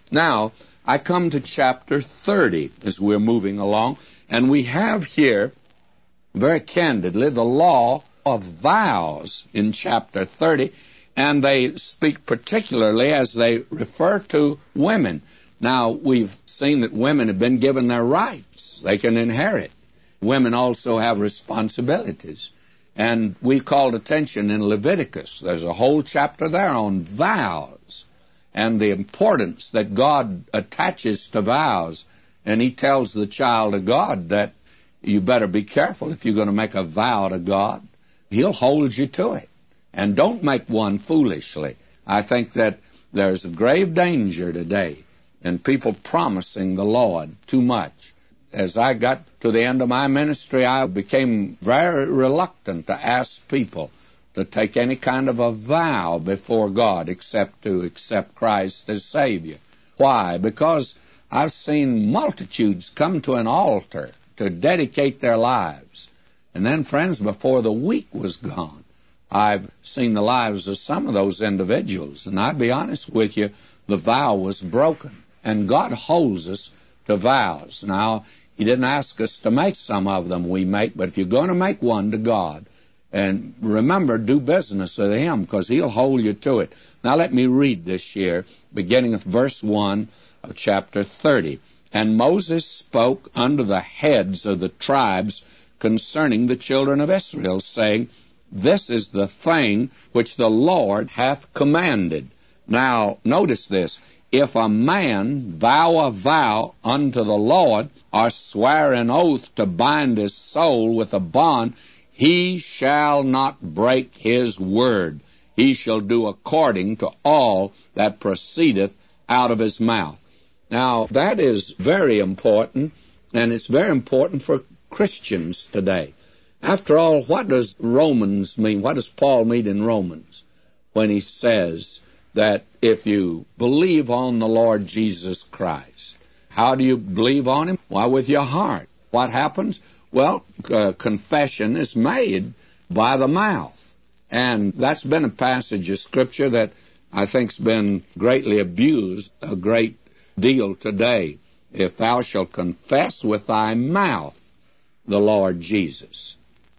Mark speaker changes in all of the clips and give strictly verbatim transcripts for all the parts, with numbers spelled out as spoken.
Speaker 1: Now, I come to chapter thirty as we're moving along, and we have here, very candidly, the law of vows in chapter thirty, and they speak particularly as they refer to women. Now, we've seen that women have been given their rights. They can inherit. Women also have responsibilities. And we called attention in Leviticus. There's a whole chapter there on vows and the importance that God attaches to vows. And he tells the child of God that you better be careful if you're going to make a vow to God. He'll hold you to it. And don't make one foolishly. I think that there's a grave danger today in people promising the Lord too much. As I got to the end of my ministry, I became very reluctant to ask people to take any kind of a vow before God except to accept Christ as Savior. Why? Because I've seen multitudes come to an altar to dedicate their lives. And then, friends, before the week was gone, I've seen the lives of some of those individuals. And I'll be honest with you, the vow was broken. And God holds us to vows. Now, he didn't ask us to make some of them we make, but if you're going to make one to God, and remember, do business with him, because he'll hold you to it. Now let me read this here, beginning with verse one of chapter thirty. And Moses spoke unto the heads of the tribes concerning the children of Israel, saying, This is the thing which the Lord hath commanded. Now, notice this. If a man vow a vow unto the Lord, or swear an oath to bind his soul with a bond, he shall not break his word. He shall do according to all that proceedeth out of his mouth. Now, that is very important, and it's very important for Christians today. After all, what does Romans mean? What does Paul mean in Romans when he says that if you believe on the Lord Jesus Christ, how do you believe on him? Why, with your heart. What happens? Well, uh, confession is made by the mouth. And that's been a passage of Scripture that I think's been greatly abused a great deal today. If thou shalt confess with thy mouth the Lord Jesus.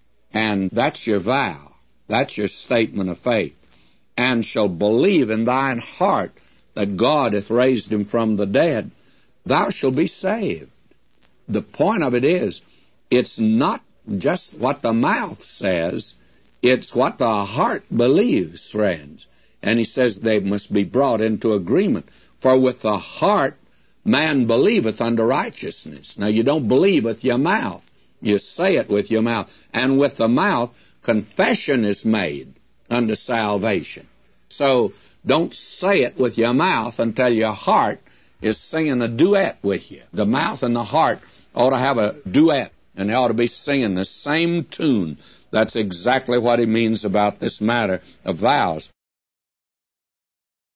Speaker 1: And that's your vow. That's your statement of faith. And shall believe in thine heart that God hath raised him from the dead, thou shalt be saved. The point of it is, it's not just what the mouth says, it's what the heart believes, friends. And he says they must be brought into agreement. For with the heart man believeth unto righteousness. Now, you don't believe with your mouth. You say it with your mouth. And with the mouth, confession is made unto salvation. So don't say it with your mouth until your heart is singing a duet with you. The mouth and the heart ought to have a duet, and they ought to be singing the same tune. That's exactly what he means about this matter of vows.